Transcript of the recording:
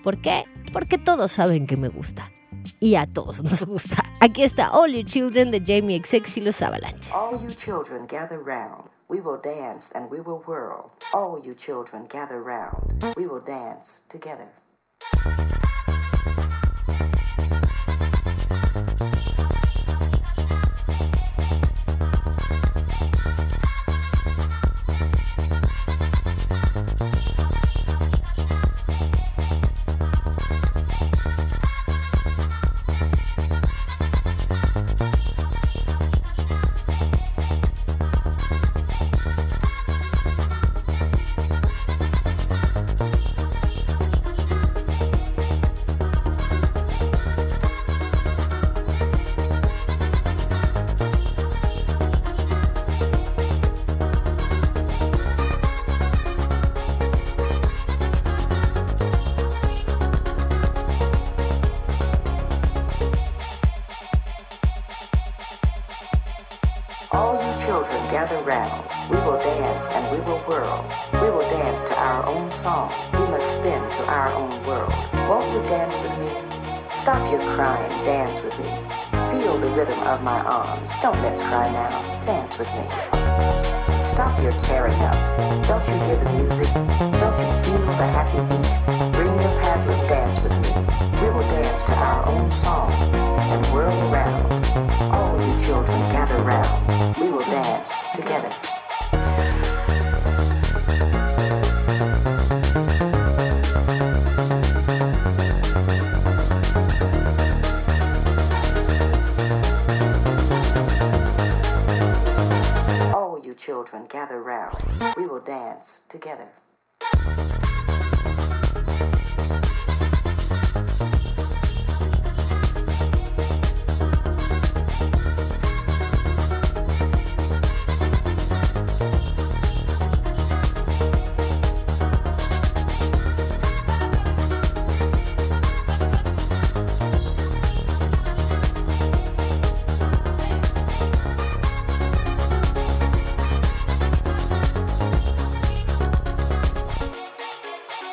¿Por qué? Porque todos saben que me gusta. Y a todos nos gusta. Aquí está All You Children de Jamie XX y los Avalanches. All you children gather round. We will dance and we will whirl. All you children gather round. We will dance together. All you children gather round. We will dance and we will whirl. We will dance to our own song. We must spin to our own world. Won't you dance with me? Stop your crying, dance with me. Feel the rhythm of my arms. Don't let's cry now. Dance with me. Stop your tearing up. Don't you hear the music? Don't you feel the happy beat?